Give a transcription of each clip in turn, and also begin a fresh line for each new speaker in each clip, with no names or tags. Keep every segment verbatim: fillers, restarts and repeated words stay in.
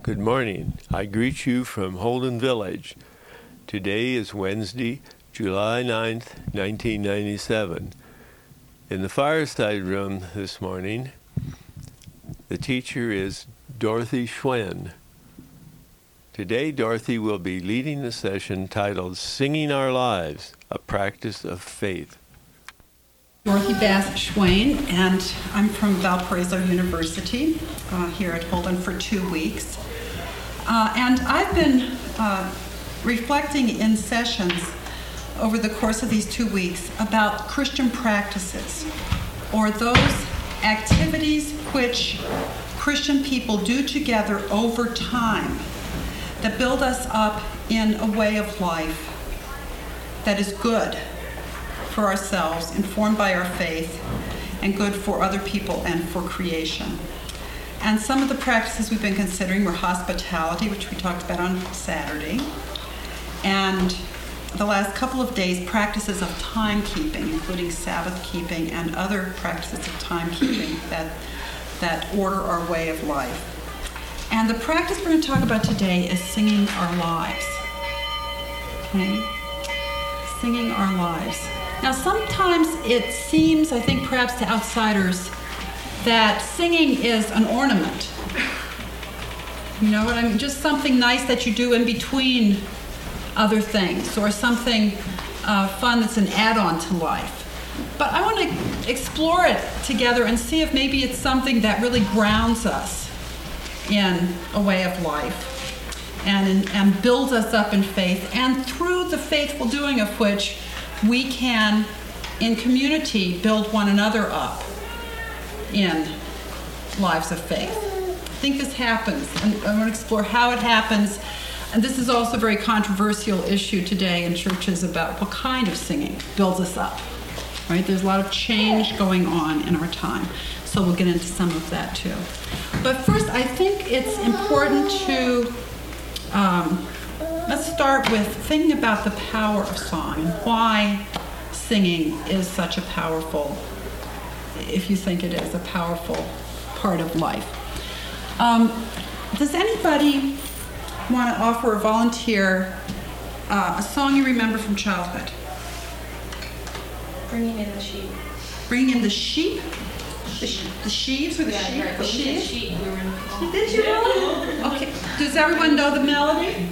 Good morning. I greet you from Holden Village. Today is Wednesday, July ninth, nineteen ninety-seven. In the fireside room this morning, the teacher is Dorothy Schwen. Today, Dorothy will be leading the session titled Singing Our Lives, a Practice of Faith.
Dorothy Bass Schwen, and I'm from Valparaiso University uh, here at Holden for two weeks. Uh, and I've been uh, reflecting in sessions over the course of these two weeks about Christian practices, or those activities which Christian people do together over time that build us up in a way of life that is good for ourselves, informed by our faith, and good for other people and for creation. And some of the practices we've been considering were hospitality, which we talked about on Saturday, and the last couple of days, practices of timekeeping, including Sabbath keeping and other practices of timekeeping that, that order our way of life. And the practice we're going to talk about today is singing our lives. Okay? Singing our lives. Now, sometimes it seems, I think perhaps to outsiders, that singing is an ornament. You know what I mean? Just something nice that you do in between other things, or something uh, fun that's an add-on to life. But I want to explore it together and see if maybe it's something that really grounds us in a way of life and, and builds us up in faith, and through the faithful doing of which we can, in community, build one another up in lives of faith. I think this happens, and I want to explore how it happens. And this is also a very controversial issue today in churches about what kind of singing builds us up, right? There's a lot of change going on in our time, so we'll get into some of that too. But first, I think it's important to, um, let's start with thinking about the power of song and why singing is such a powerful, if you think it is, a powerful part of life. Um, does anybody want to offer or volunteer uh, a song you remember from childhood?
Bringing in the sheep.
Bringing in the sheep? The, sh- the sheaves or the
yeah,
sheep?
Right.
The
We
sheep?
did sheep. We were in
Did you really? Okay. Does everyone know the melody?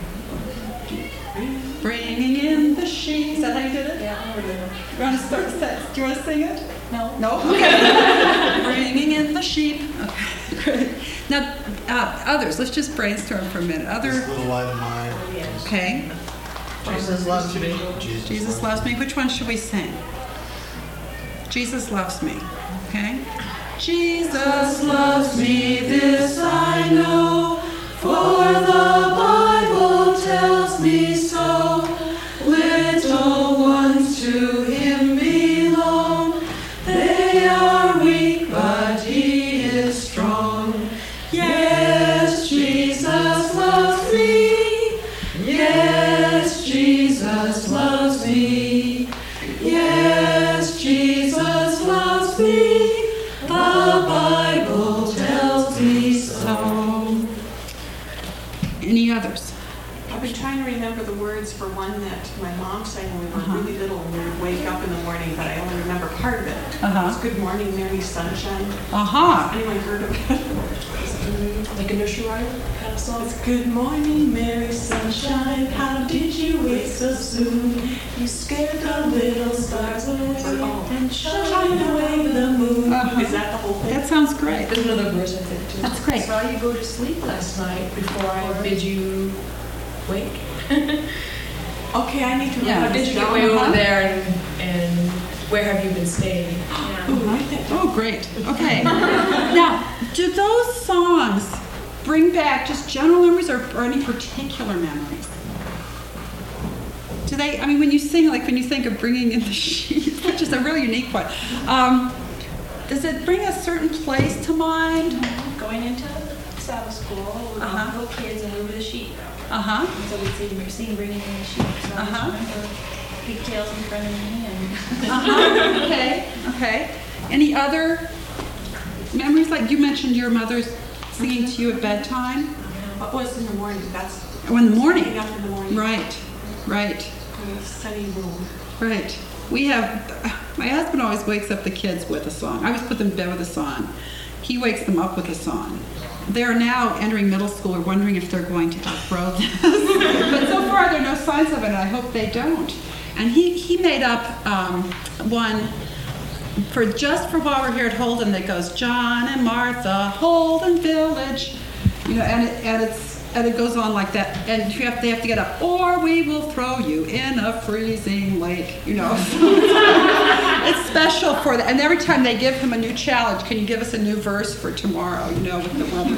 Bringing in the sheep. Is that how you did it?
Yeah, I remember.
You want to start set? Do you want to sing it?
No.
No? Okay. Bringing in the sheep. Okay, great. Now, uh, others, let's just brainstorm for a minute. Other,
This little light of mine.
okay.
Jesus loves me. Jesus,
Jesus loves me. Which one should we sing? Jesus loves me. Okay? Jesus loves me, this I know, for the Bible tells me so. Little ones to him belong. They are weak, but he is strong. Yes, Jesus loves me. Yes, Jesus loves me. Yes, Jesus loves me. The Bible tells me so. Any others?
I've been trying to remember the words for one that my mom sang when we were
Uh-huh.
really little, and we would wake up in the morning, but I only remember part of it.
Uh-huh.
It was Good Morning, Mary Sunshine.
Aha.
Anyone heard of it?
Like a nursery rhyme kind of song.
It's Good Morning, Mary Sunshine. How did you wake so soon? You scared the little stars away and shine away the moon.
Uh-huh.
Is that the whole thing?
That sounds great.
There's another verse I think too.
That's great.
Saw you go to sleep last night before I bid you wake.
Okay, I need to
Yeah.
How
write
did
this
you get
down.
way over
Uh-huh.
there, and, and where have you been staying?
Ooh, write that down.
Oh, great. Okay. Now, do those songs bring back just general memories, or, or any particular memories? Do they, I mean, when you sing, like when you think of Bringing in the Sheep, which is a really unique one, um, does it bring a certain place to mind?
Going into Sabbath school with
Uh-huh.
all the little kids, and we were the sheep.
Uh-huh.
And so we'd sing, sing Bringing in the Sheep. So I
Uh-huh.
just remember pigtails in front of me and
Uh-huh. Okay. Okay. Any other memories? Like you mentioned your mother's singing to you at bedtime.
What was in the morning? That's
Oh, in the morning.
waking up in the morning.
Right, right,
In a sunny room.
right. We have, my husband always wakes up the kids with a song. I always put them to bed with a song. He wakes them up with a song. They're now entering middle school or wondering if they're going to outgrow this. But so far there are no signs of it, and I hope they don't. And he, he made up um, one for just for while we're here at Holden that goes, John and Martha, Holden Village. You know, and it, and it's and it goes on like that. And you have, they have to get up, or we will throw you in a freezing lake. You know, it's special for that. And every time they give him a new challenge, can you give us a new verse for tomorrow? You know, with the weather.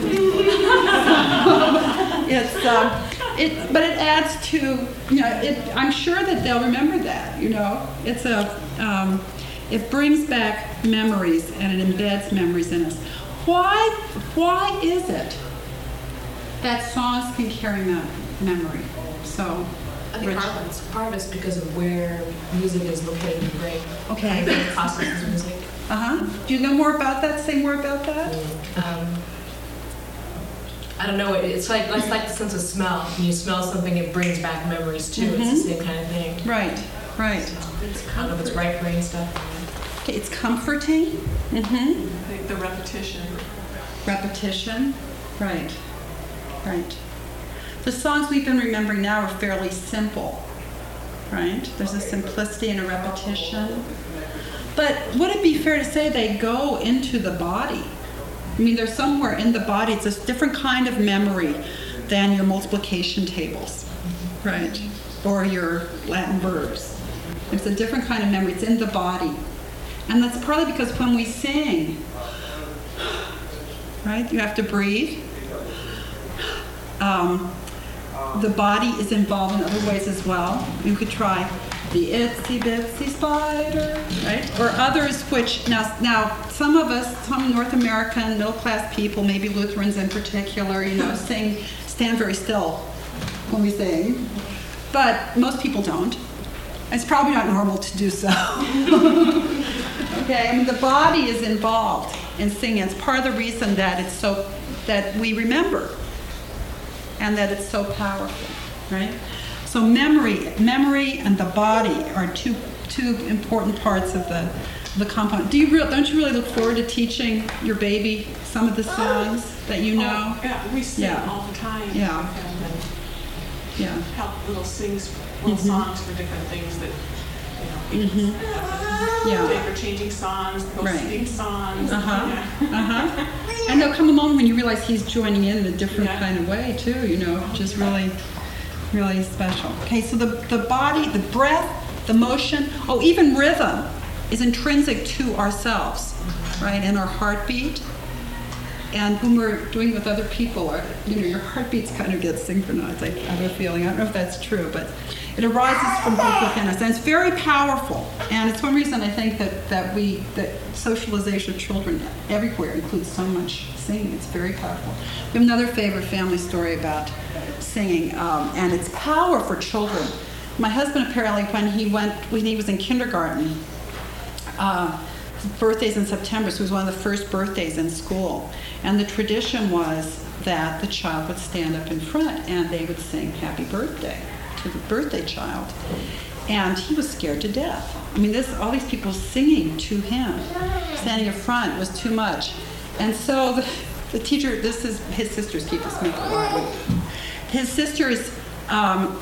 It's um, it, but it adds to, you know, it, I'm sure that they'll remember that. You know, it's a um, it brings back memories and it embeds memories in us. Why why is it that songs can carry mem- memory? So,
I think
Rich.
part of, it's, part of it's because of where music is located in the brain.
Okay.
How your brain processes music.
Uh-huh. Do you know more about that? Say more about that?
Um, I don't know. it- It's like it's like the sense of smell. When you smell something, it brings back memories too. It's the same kind of thing.
Right, right.
I don't know if it's right brain stuff.
Okay, it's comforting. Mm-hmm.
I think the repetition.
Repetition. Right, right. The songs we've been remembering now are fairly simple, right? There's a simplicity and a repetition. But would it be fair to say they go into the body? I mean, they're somewhere in the body. It's a different kind of memory than your multiplication tables, right? Or your Latin verbs. It's a different kind of memory. It's in the body. And that's partly because when we sing, right, you have to breathe. Um, the body is involved in other ways as well. You could try the itsy bitsy spider, right? Or others which, now, now some of us, some North American middle class people, maybe Lutherans in particular, you know, sing, stand very still when we sing. But most people don't. It's probably not normal to do so. Okay, I mean, the body is involved in singing. It's part of the reason that it's so, that we remember and that it's so powerful, right? So memory, memory and the body are two two important parts of the the component. Do you re- don't you really look forward to teaching your baby some of the songs that you know?
Oh, yeah, we sing
Yeah.
all the time.
Yeah.
And
Yeah.
help little sings, little
Mhm.
songs for different things that, you know,
Mhm. Yeah.
they are changing songs, go
Right.
sing songs.
Uh-huh.
Yeah.
Uh-huh. And there'll come a moment when you realize he's joining in in a different
Yeah.
kind of way too, you know, which is really, really special. Okay, so the, the body, the breath, the motion, oh, even rhythm is intrinsic to ourselves, right? And our heartbeat. And when we're doing it with other people, our, you know, your heartbeats kind of get synchronized. I have a feeling. I don't know if that's true, but it arises from deep within us, and it's very powerful. And it's one reason I think that that we that socialization of children everywhere includes so much singing. It's very powerful. We have another favorite family story about singing, um, and its power for children. My husband apparently, when he went, when he was in kindergarten. Uh, birthdays in September, so it was one of the first birthdays in school. And the tradition was that the child would stand up in front and they would sing happy birthday to the birthday child. And he was scared to death. I mean, this all these people singing to him, standing in front was too much. And so the, the teacher, this is, his sisters keep us moving forward. His sisters um,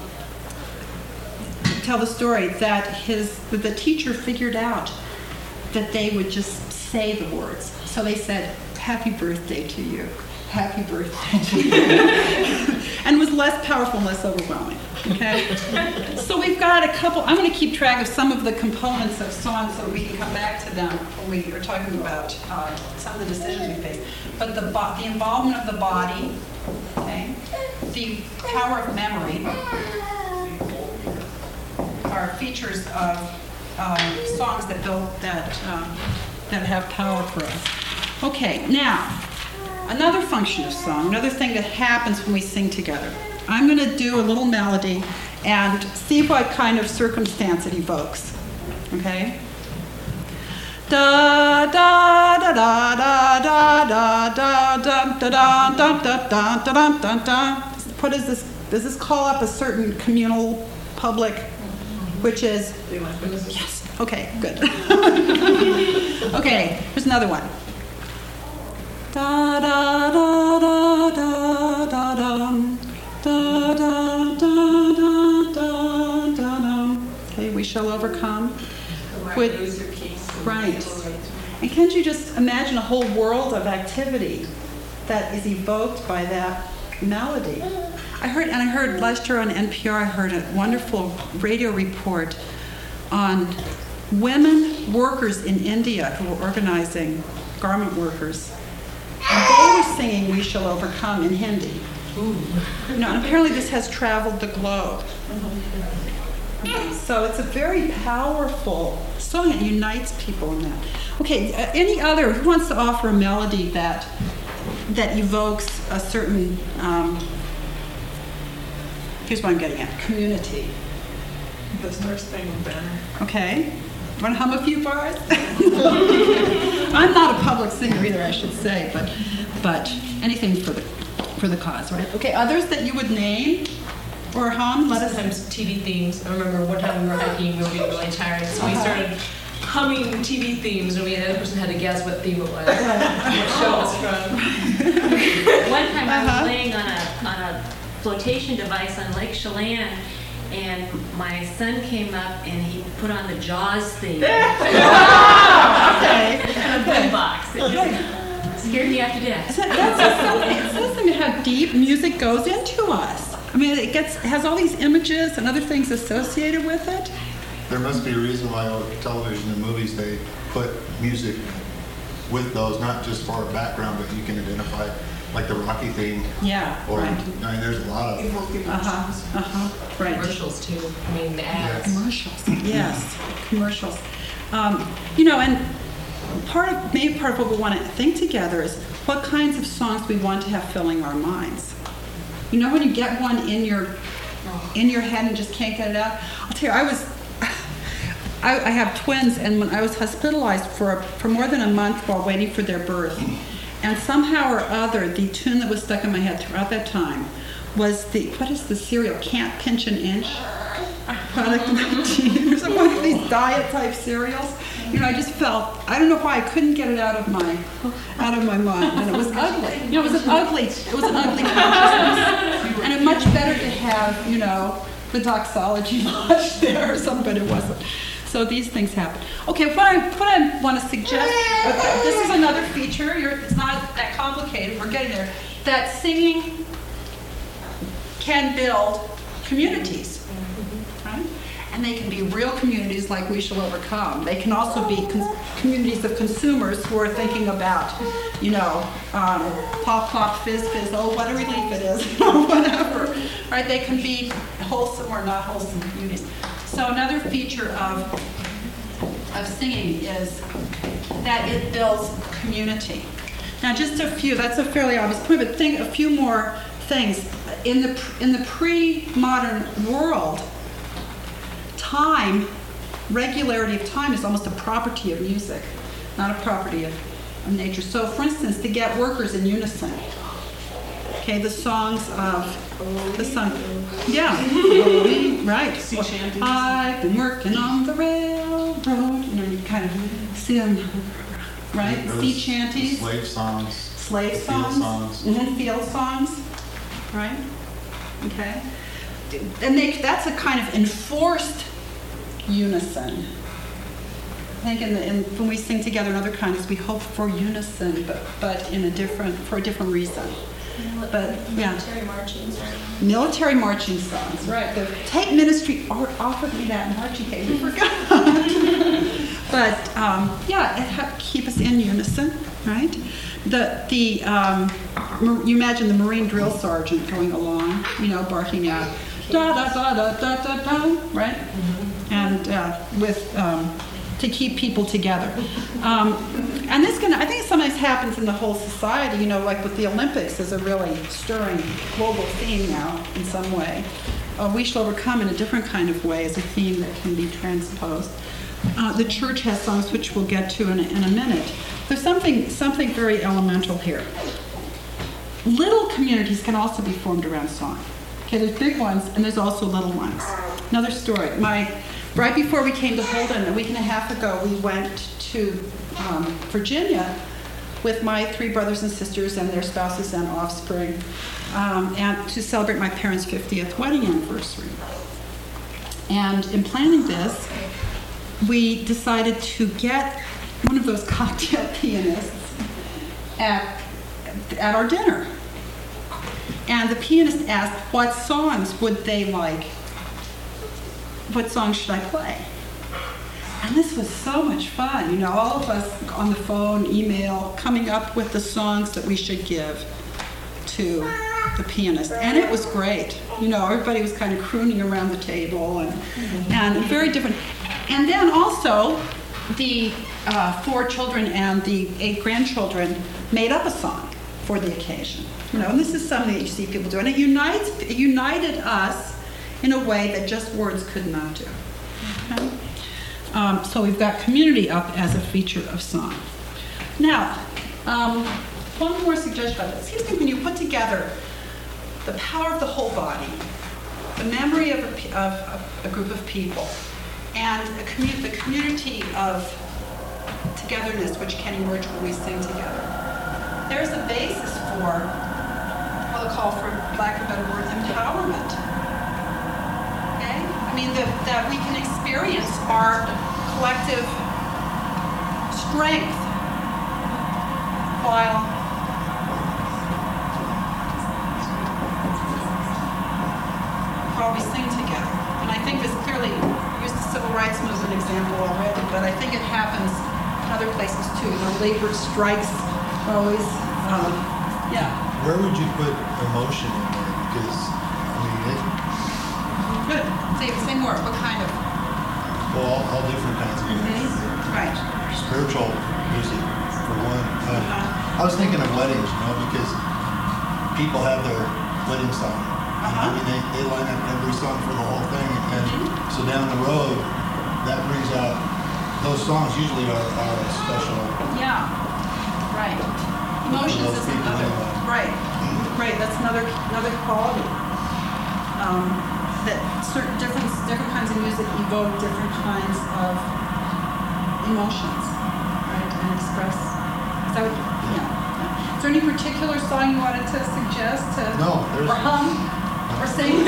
tell the story that his that the teacher figured out that they would just say the words. So they said, happy birthday to you, happy birthday to you. And it was less powerful and less overwhelming, okay? So we've got a couple, I'm gonna keep track of some of the components of songs so we can come back to them when we are talking about uh, some of the decisions we face. But the, bo- the involvement of the body, okay? The power of memory are features of Um, songs that build that um, that have power for us. Okay, now another function of song, another thing that happens when we sing together. I'm going to do a little melody and see what kind of circumstance it evokes. Okay. Da da da da da da da da da da da da da da da da. What is this? Does this call up a certain communal public, which is? Yes. Okay. Good. Okay. Here's another one. Da da da da da da da da da da da da. Okay. We shall overcome. With, right. And can't you just imagine a whole world of activity that is evoked by that melody? I heard, and I heard last year on N P R, I heard a wonderful radio report on women workers in India who were organizing, garment workers. And they were singing We Shall Overcome in Hindi. Ooh. You know, and apparently this has traveled the globe. So it's a very powerful song. It unites people in that. Okay, uh, any other, who wants to offer a melody that that evokes a certain, um, here's what I'm getting at, community.
The Star Spangled Banner.
Okay. Want to hum a few bars? I'm not a public singer either, I should say, but but anything for the for the cause, right? Okay, others that you would name? Or hum? Let us.
Sometimes T V themes. I remember one time we were hiking, we were getting really tired, so we started humming T V themes, and we the other person had to guess what theme it was, what show it was from.
One time I
Uh-huh.
was laying on a on a flotation device on Lake Chelan, and my son came up and he put on the Jaws theme.
Okay.
A boom box. It just scared me after death.
That, that's something. It says something how deep music goes into us. I mean, it gets has all these images and other things associated with it.
There must be a reason why on television and movies they put music with those, not just for background, but you can identify, like the Rocky theme.
Yeah.
Or,
Right.
I mean, there's a lot of.
Uh huh. Uh huh. Right.
Commercials too. I mean, the ads.
Commercials. Yes. Commercials. Um, you know, and part of maybe part of what we want to think together is what kinds of songs we want to have filling our minds. You know when you get one in your in your head and just can't get it out? I'll tell you, I was I, I have twins, and when I was hospitalized for a, for more than a month while waiting for their birth, and somehow or other the tune that was stuck in my head throughout that time was the what is the cereal? Can't Pinch an Inch? Product nineteen or some one of these diet type cereals. You know, I just felt, I don't know why I couldn't get it out of my out of my mind, and it was ugly. You know, it was an ugly, it was an ugly consciousness, and it's much better to have, you know, the doxology lodge there or something, but it wasn't. So these things happen. Okay, what I what I want to suggest, okay, this is another feature. You're, it's not that complicated. We're getting there. That singing can build communities, right? And they can be real communities like We Shall Overcome. They can also be con- communities of consumers who are thinking about, you know, um, pop, pop, fizz, fizz, oh, what a relief it is, or whatever. Right? They can be wholesome or not wholesome communities. So another feature of, of singing is that it builds community. Now, just a few, that's a fairly obvious point, but think a few more things. In the, in the pre-modern world, time, regularity of time is almost a property of music, not a property of, of nature. So, for instance, to get workers in unison, okay, the songs of the song, yeah, right.
Sea shanties.
I've been working on the railroad. You know, you kind of see them, right?
Those
Sea shanties,
Slave songs.
slave
field
songs,
songs.
mhm, field songs, right? Okay, and they, that's a kind of enforced unison. I think in the, in, when we sing together in other kinds, we hope for unison, but but in a different for a different reason. But yeah,
Military marching songs.
military marching songs, right? The Tate Ministry offered me that marching case. I forgot. But um, yeah, it helped keep us in unison, right? The the um, you imagine the Marine drill sergeant going along, you know, barking out da da da da da da da, right? Mm-hmm. And uh, with um, to keep people together. Um, and this can, I think, sometimes happens in the whole society. You know, like with the Olympics, is a really stirring global theme now in some way. Uh, we shall overcome in a different kind of way as a theme that can be transposed. Uh, the church has songs which we'll get to in a, in a minute. There's something, something very elemental here. Little communities can also be formed around song. Okay, there's big ones and there's also little ones. Another story. My, right before we came to Holden, a week and a half ago, we went to um, Virginia with my three brothers and sisters and their spouses and offspring, um, and to celebrate my parents' fiftieth wedding anniversary. And in planning this, we decided to get one of those cocktail pianists at, at our dinner. And the pianist asked what songs would they like, what songs should I play? And this was so much fun, you know, all of us on the phone, email, coming up with the songs that we should give to the pianist. And it was great. You know, everybody was kind of crooning around the table and, and very different. And then also, the uh, four children and the eight grandchildren made up a song for the occasion. You know, and this is something that you see people do. And it unites, it united us in a way that just words could not do. Okay? Um, so we've got community up as a feature of song. Now, um, one more suggestion about this. Excuse me, when you put together the power of the whole body, the memory of a, of, of a group of people, and a commu- the community of togetherness which can emerge when we sing together, there's a basis for what I'll call, for lack of a better word, empowerment. Okay? I mean, the, that we can experience our collective strength while while we sing together. And I think this clearly, used the civil rights movement example already, but I think it happens in other places too. You know, labor strikes always, um, yeah.
Where would you put emotion in there? Because, I mean, it,
Good. Say, say more. What kind of?
well, all, all different kinds of music.
Right.
Spiritual music, for one. Uh,
Uh-huh.
I was thinking of weddings, you know, because people have their wedding song. You know, I mean, they, they line up every song for the whole thing. And so down the road, that brings out, those songs usually are, are a special.
Yeah. Right. Emotions
Those
is
people
another.
anyway.
Right. Right. That's another another quality. Um, that certain different different kinds of music evoke different kinds of emotions, right, and express. Is that what, yeah. Is there any particular song you wanted to suggest to?
No, there's.
Or hum? Or sing?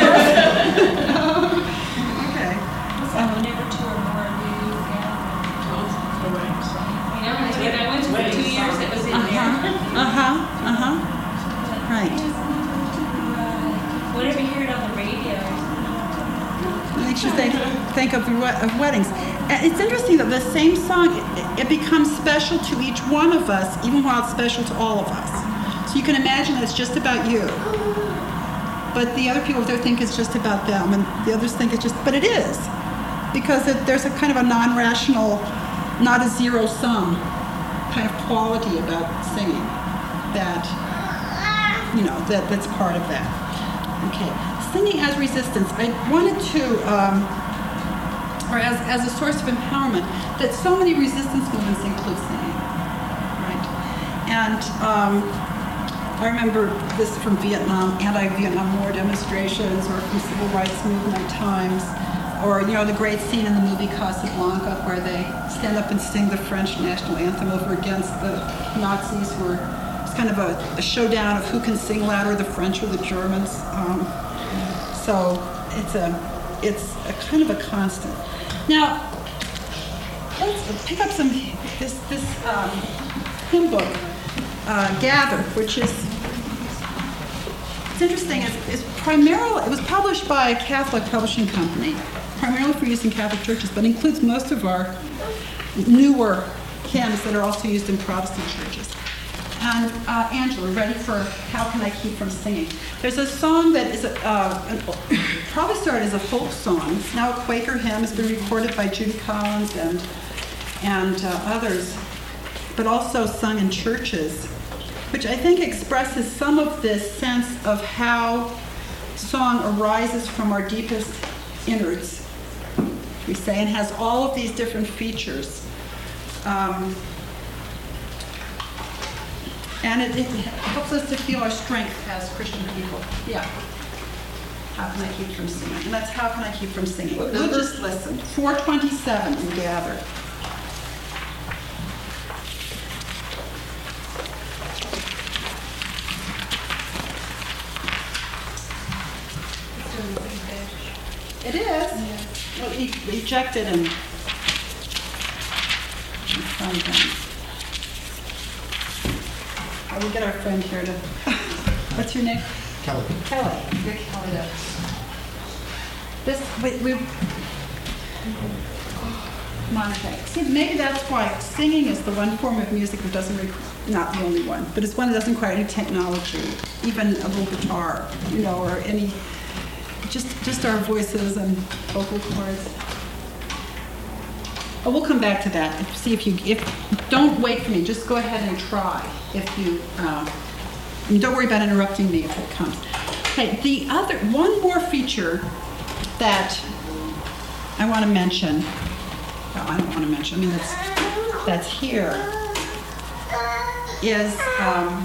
Okay.
So whenever two or more of you gather. You know, I went- I went to for two years, it was in there.
Uh huh. Uh huh. Right.
Whenever you hear it on the radio.
It makes you think, think of, we- of weddings. And it's interesting that the same song, it, it becomes special to each one of us, even while it's special to all of us. So you can imagine that it's just about you. But the other people there think it's just about them, and the others think it's just, but it is. Because it, there's a kind of a non-rational, not a zero-sum kind of quality about singing that, you know, that, that's part of that. Okay, singing as resistance. I wanted to, um, or as, as a source of empowerment, that so many resistance movements include singing, right? And um, I remember this from Vietnam, anti-Vietnam War demonstrations, or from civil rights movement times, or, you know, the great scene in the movie Casablanca where they stand up and sing the French national anthem over against the Nazis, who were, it's kind of a, a showdown of who can sing louder, the French or the Germans. Um, so it's a, it's a kind of a constant. Now, let's pick up some, this, this um, hymn book, uh, Gather, which is, it's interesting, it's, it's primarily, it was published by a Catholic publishing company, primarily for use in Catholic churches, but includes most of our newer hymns that are also used in Protestant churches. And uh, Angela, ready for How Can I Keep From Singing? There's a song that is, a, uh, an, probably started as a folk song. It's now a Quaker hymn. It's been recorded by Judy Collins and, and uh, others, but also sung in churches, which I think expresses some of this sense of how song arises from our deepest innards. we say, and has all of these different features. Um, and it, it helps us to feel our strength as Christian people. Yeah. How can I keep from singing? And that's how can I keep from singing.
What
We'll
number?
just listen. four twenty-seven in Gather. It is. Well, e- eject it and find them. Oh, we'll get our friend here to. What's your name?
Kelly.
Kelly. Get Kelly to. This we. we Monica. See, maybe that's why singing is the one form of music that doesn't require, not the only one, but it's one that doesn't require any technology, even a little guitar, you know, or any. Just, just our voices and vocal cords. Oh, we'll come back to that. If, see if you, if, don't wait for me. Just go ahead and try. If you, uh, and don't worry about interrupting me if it comes. Okay, the other, one more feature that I want to mention. No, I don't want to mention. I mean, that's, that's here. Is, um,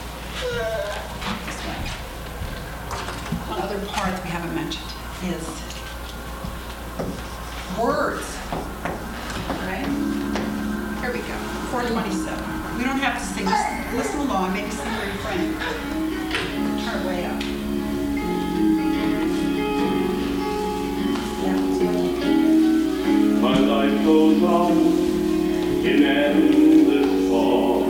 one other part that we haven't mentioned is words. Right? Here we go. four twenty-seven. We don't have to sing. Just listen along. Maybe sing the refrain. Turn it way up. Yeah.
My life goes on in endless fall.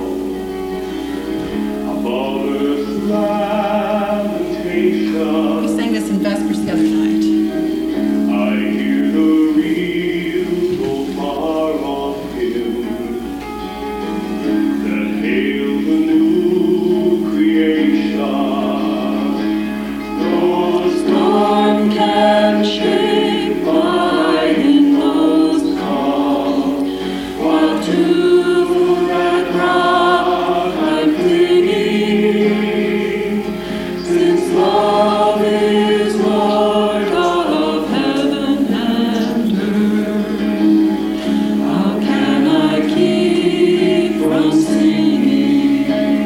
Above earth's lamentation.
We sang this in Vespers the other night.
I hear the real so far off hymn that hails the new creation. No storm can shake my inmost calm, while to that rock I'm clinging, since love is Lord God of heaven and earth. How can I keep from singing?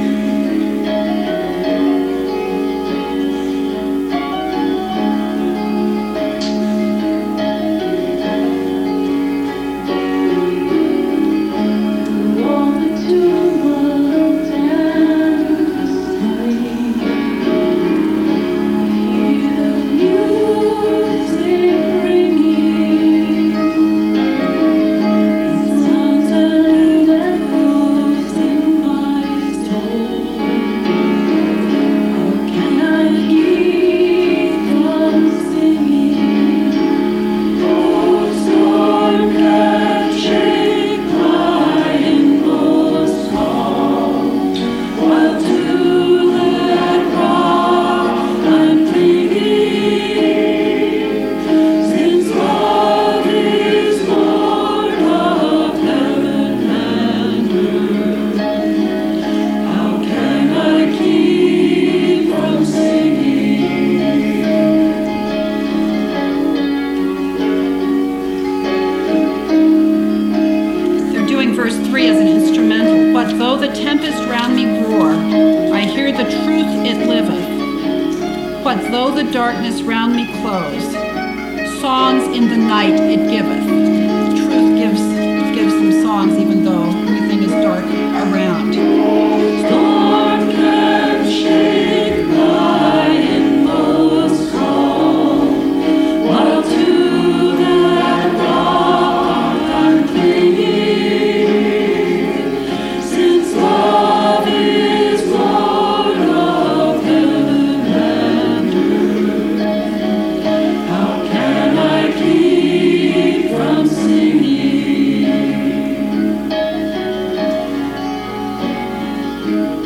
Wanted to look down the street. Hear the music ringing. It sounds and echoes in my soul. How can I keep from singing? No storm can shake my inmost calm, while to that rock I'm clinging, since love is Lord of heaven and earth. How can I keep from singing?
They're doing verse three as an instrumental. What though the tempest round me roar, I hear the truth it liveth. What though the darkness round me close, songs in the night it giveth. Truth gives gives them songs even though everything is dark around.
Storm can shake my inmost calm, while to that rock I'm clinging, since love is Lord of heaven and earth. How can I keep from singing?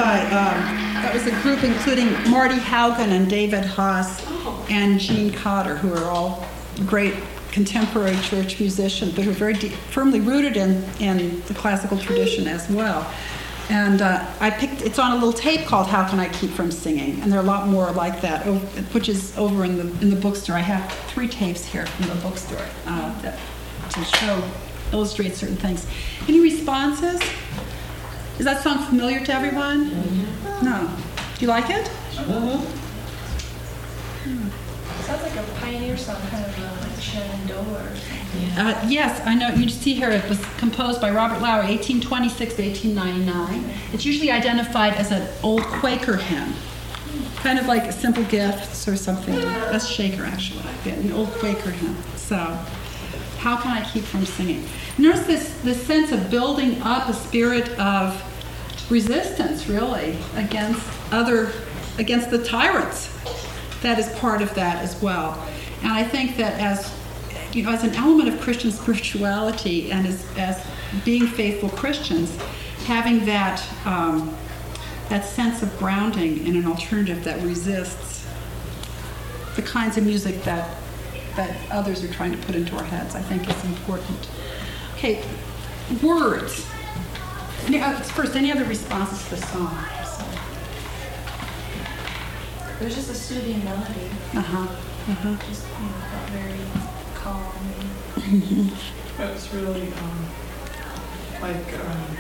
by, um, that was a group including Marty Haugen and David Haas and Gene Cotter, who are all great contemporary church musicians, but who are very deep, firmly rooted in, in the classical tradition as well. And uh, I picked, it's on a little tape called How Can I Keep From Singing? And there are a lot more like that, which is over in the in the bookstore. I have three tapes here from the bookstore uh, that, to show, illustrate certain things. Any responses? Is that song familiar to everyone? Mm-hmm. No. Do you like it?
Mm-hmm. Sounds like a pioneer song, kind of uh, like Shenandoah or something.
Uh, yes, I know. You see here it was composed by Robert Lowry, eighteen twenty-six to eighteen ninety-nine. It's usually identified as an old Quaker hymn, kind of like Simple Gifts or something. That's Shaker, actually, an old Quaker hymn. So, how can I keep from singing? Notice this, this sense of building up a spirit of resistance, really, against other, against the tyrants. That is part of that as well. And I think that as, you know, as an element of Christian spirituality and as, as being faithful Christians, having that, um, that sense of grounding in an alternative that resists the kinds of music that, that others are trying to put into our heads, I think is important. Okay, words. Any, uh, first, any other responses to the song?
There's just a soothing melody.
Uh-huh. Uh-huh.
Just, you know, felt very calm.
Mm-hmm.
It's really um, like um,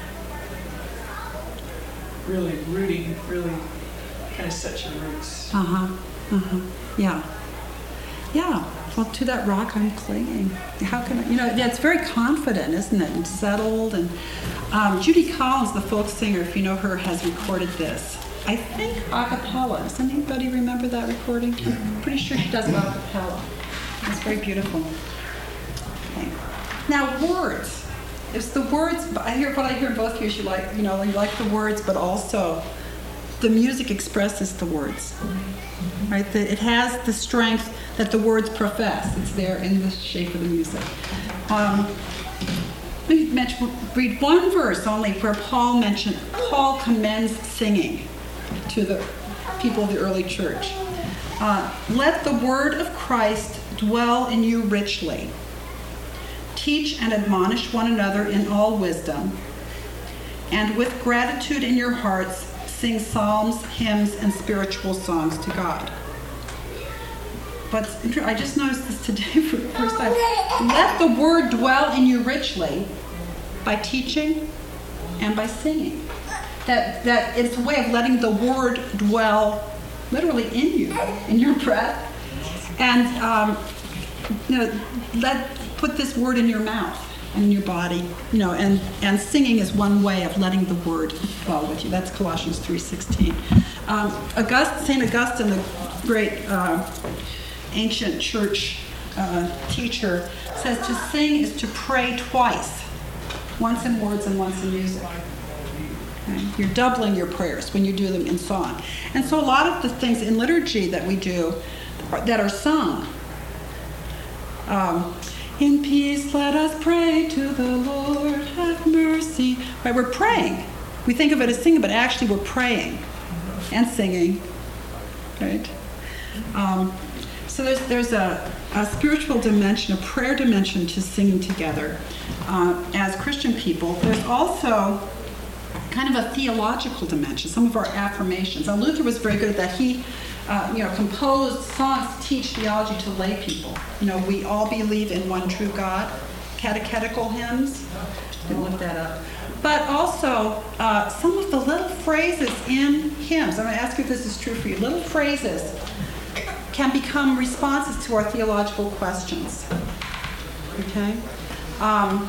really rooting, really kind of sets your roots.
Uh-huh. Uh-huh. Yeah. Yeah. Well, to that rock I'm clinging. How can I, you know, yeah, it's very confident, isn't it? And settled. And um, Judy Collins, the folk singer, if you know her, has recorded this. I think a cappella. Does anybody remember that recording? I'm pretty sure she does it a cappella. It's very beautiful. Okay. Now, words. It's the words. I hear what I hear in both of you. You like, you know, you like the words, but also the music expresses the words. Right? That it has the strength that the words profess. It's there in the shape of the music. Um, let me mention, read one verse only where Paul mentioned. Paul commends singing to the people of the early church. Uh, Let the word of Christ dwell in you richly. Teach and admonish one another in all wisdom, and with gratitude in your hearts, sing psalms, hymns, and spiritual songs to God. But I just noticed this today for the first time. Let the word dwell in you richly by teaching and by singing. That, that it's a way of letting the word dwell literally in you, in your breath. And um, you know, let put this word in your mouth and in your body. You know, and, and singing is one way of letting the word dwell with you. That's Colossians three sixteen. Um, August, Saint Augustine, the great uh, ancient church uh, teacher, says to sing is to pray twice, once in words and once in music. Okay? You're doubling your prayers when you do them in song. And so a lot of the things in liturgy that we do are, that are sung, um, in peace let us pray to the Lord, have mercy. Right, we're praying. We think of it as singing, but actually we're praying and singing. Right? Um, so there's there's a, a spiritual dimension, a prayer dimension to singing together uh, as Christian people. There's also kind of a theological dimension, some of our affirmations. Now, Luther was very good at that. He, uh, you know, composed songs to teach theology to lay people. You know, we all believe in one true God. Catechetical hymns. Didn't look that up. But also uh, some of the little phrases in hymns. I'm going to ask you if this is true for you. Little phrases can become responses to our theological questions. Okay? Um,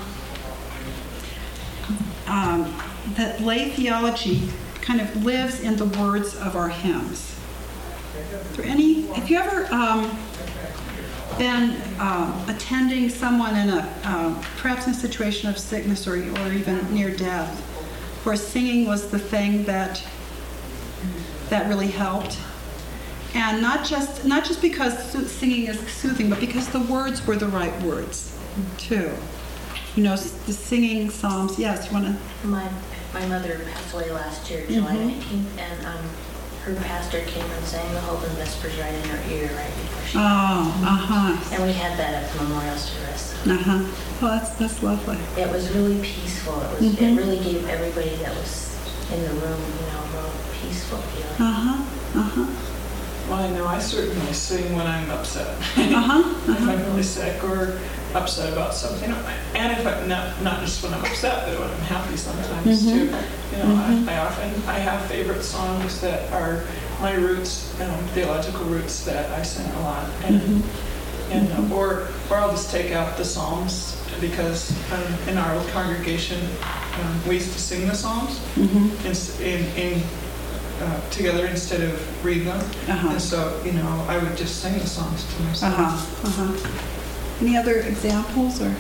um, that lay theology kind of lives in the words of our hymns. Is there any, have you ever um, been um, attending someone in a, uh, perhaps in a situation of sickness or, or even near death, where singing was the thing that that really helped? And not just not just because singing is soothing, but because the words were the right words, too. You know, the singing psalms. Yes, you want to?
My
my mother passed away last year, July
Mhm.
nineteenth, and um, her pastor came and sang the Holden Vespers right in her ear right before she
Oh, uh-huh.
And we had that at the memorial service.
Uh-huh. Well, that's, that's lovely.
It was really peaceful. It was.
Mhm.
It really gave everybody that was in the room, you know, a real peaceful feeling.
Uh-huh, uh-huh.
Well, I know I certainly sing when I'm upset.
Uh-huh,
If I'm
uh-huh.
really sick or upset about something, and if I'm not, not just when I'm upset, but when I'm happy sometimes
Mhm.
too. You know,
Mhm.
I, I often, I have favorite songs that are my roots, um, theological roots that I sing a lot. And,
Mhm.
and uh, or, or I'll just take out the Psalms because um, in our congregation, um, we used to sing the Psalms
Mhm.
in, in, in uh, together instead of read them.
Uh-huh.
And so, you know, I would just sing the songs to myself.
Uh-huh, uh-huh. Any other examples or?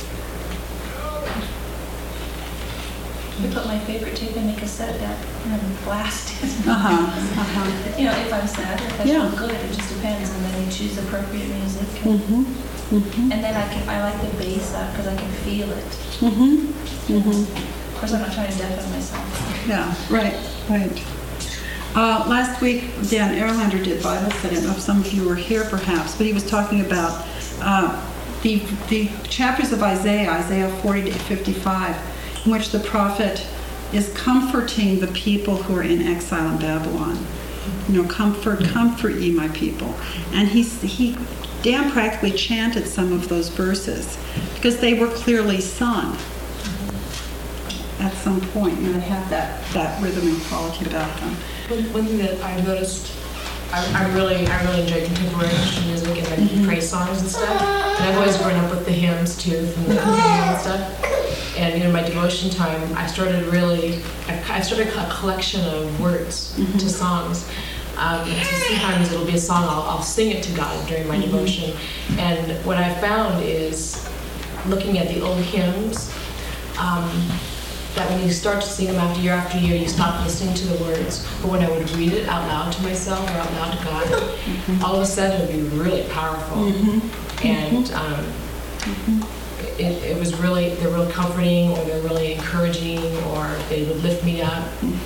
We put my favorite tape in the cassette deck and blast it.
Uh-huh, uh-huh.
You know, if I'm sad or if I
Yeah.
feel good, it just depends. And then you choose appropriate music. And,
Mhm, mhm,
and then I can I like the bass up because I can feel it.
mhm, mhm.
Of course, I'm not trying to deafen myself.
Yeah, right, right. Uh, last week, Dan Erlander did Bible study. I don't know if some of you were here perhaps, but he was talking about uh, the, the chapters of Isaiah, Isaiah forty to fifty-five, in which the prophet is comforting the people who are in exile in Babylon. You know, comfort, comfort ye my people. And he's, he, Dan practically chanted some of those verses because they were clearly sung at some point. You know, they have that, that rhythm and quality about them.
One, one thing that I've noticed, I, I really, I really enjoy contemporary Christian music and like
Mhm.
praise songs and stuff. And I've always grown up with the hymns too, from the and stuff. And you know, my devotion time, I started really, I, I started a collection of words
Mhm.
to songs. Um, so sometimes it'll be a song, I'll, I'll sing it to God during my
Mhm.
devotion. And what I found is, looking at the old hymns, um, that when you start to sing them after year after year, you stop listening to the words. But when I would read it out loud to myself or out loud to God, all of a sudden it would be really powerful.
Mhm.
And um, it, it was really, they're real comforting, or they're really encouraging, or they would lift me up. Um,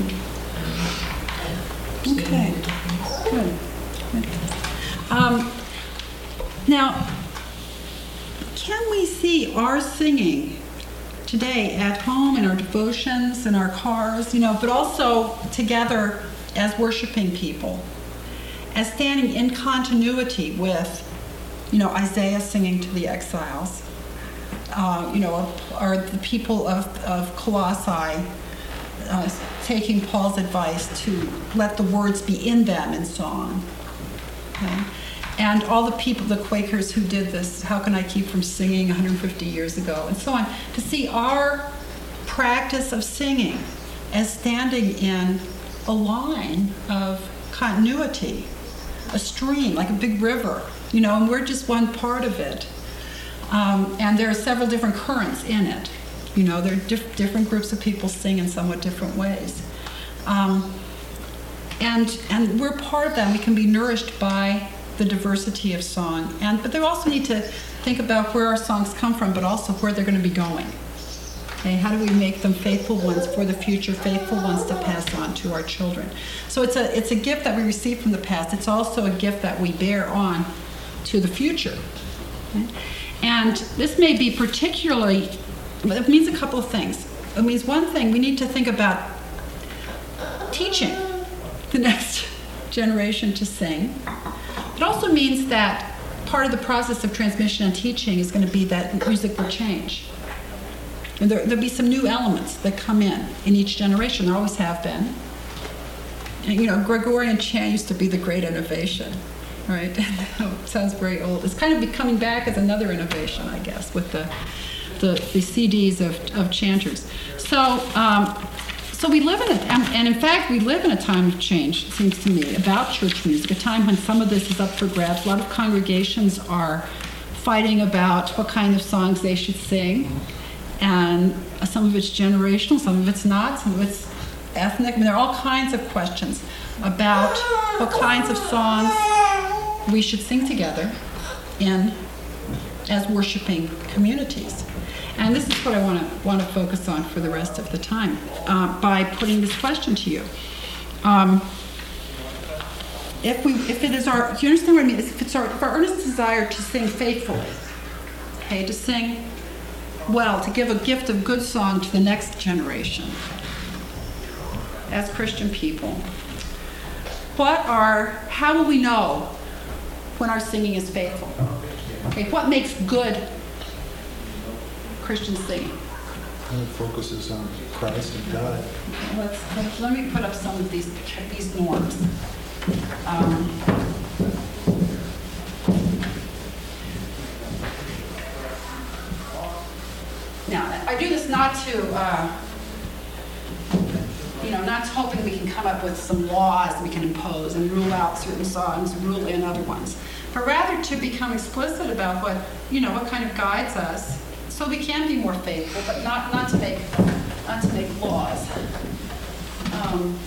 yeah.
Okay. Good. Good. Um, now, can we see our singing today at home, in our devotions, in our cars, you know, but also together as worshiping people, as standing in continuity with, you know, Isaiah singing to the exiles, uh, you know, or the people of, of Colossae uh, taking Paul's advice to let the words be in them in song. Okay? And all the people, the Quakers who did this, How Can I Keep From Singing one hundred fifty years ago, and so on, to see our practice of singing as standing in a line of continuity, a stream, like a big river, you know, and we're just one part of it. Um, and there are several different currents in it. You know, there are diff- different groups of people sing in somewhat different ways. Um, and, and we're part of that. We can be nourished by the diversity of song. And, but they also need to think about where our songs come from, but also where they're going to be going. Okay, how do we make them faithful ones for the future, faithful ones to pass on to our children? So it's a, it's a gift that we receive from the past. It's also a gift that we bear on to the future. Okay? And this may be particularly, it means a couple of things. It means one thing, we need to think about teaching the next generation to sing. It also means that part of the process of transmission and teaching is going to be that music will change. And there, there'll be some new elements that come in in each generation. There always have been. And, you know, Gregorian chant used to be the great innovation, right? It sounds very old. It's kind of be coming back as another innovation, I guess, with the the, the C Ds of, of chanters. So, um, so we live in a, and, and in fact, we live in a time of change, it seems to me, about church music, a time when some of this is up for grabs. A lot of congregations are fighting about what kind of songs they should sing. And some of it's generational, some of it's not, some of it's ethnic. I mean, there are all kinds of questions about what kinds of songs we should sing together in as worshiping communities. And this is what I want to want to focus on for the rest of the time uh, by putting this question to you. Um, if we, if it is our, do you understand what I mean? If it's our, if our earnest desire to sing faithfully, okay, to sing well, to give a gift of good song to the next generation, as Christian people, what are, how will we know when our singing is faithful? Okay, what makes good Christian singing?
And it focuses on Christ and God.
Okay, let's, let's, let me put up some of these, these norms. Um, now, I do this not to, uh, you know, not hoping we can come up with some laws we can impose and rule out certain songs, rule in other ones, but rather to become explicit about what, you know, what kind of guides us, so we can be more faithful, but not not to make not to make laws. Um,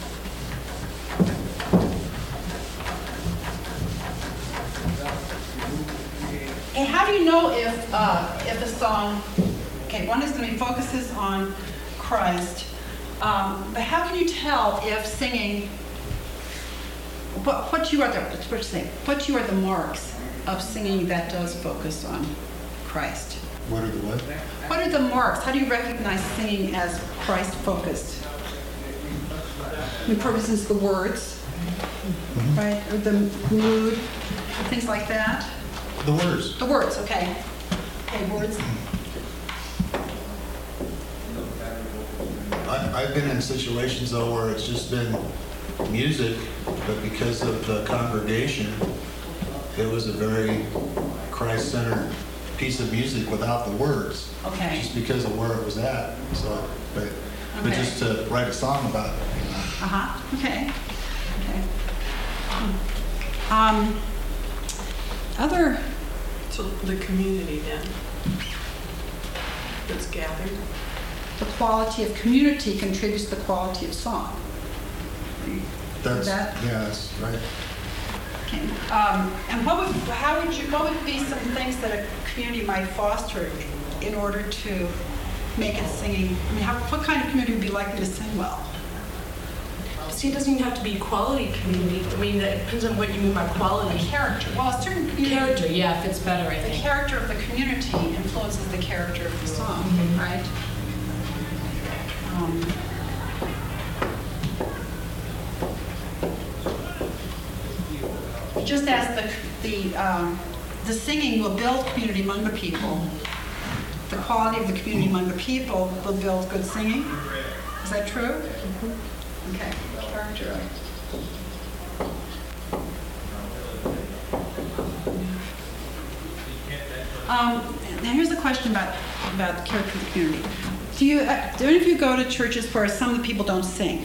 and how do you know if uh, if a song? Okay, one is going to be focuses on Christ. Um, but how can you tell if singing, what, what you are the, what you say, what you are the marks of singing that does focus on Christ?
What are the what?
What are the marks? How do you recognize singing as Christ-focused? I mean, for instance, the words, mm-hmm. right, or the mood, things like that.
The words.
The words, okay. Okay, words.
I, I've been in situations, though, where it's just been music, but because of the congregation, it was a very Christ-centered piece of music without the words.
Okay.
Just because of where it was at. So, but, okay. but just to write a song about it. You know?
Uh-huh. Okay. Okay. Um, other...
So the community then that's gathered?
The quality of community contributes to the quality of song.
That's,
that?
yeah, that's right.
Okay. Um, and what would, how would you, what would be some things that a community might foster in order to make it singing? I mean, how, what kind of community would be likely to sing well?
See, it doesn't even have to be quality community. I mean, that depends on what you mean by quality.
Character. Well, a certain community,
Character, yeah, fits better, I
the
think.
character of the community influences the character of the song, mm-hmm. right? Um, just as the the um, the singing will build community among the people, the quality of the community among the people will build good singing. Is that true? Mm-hmm. Okay. Character. Um, now here's a question about about the character of the community. Do you uh, do any of you go to churches where some of the people don't sing?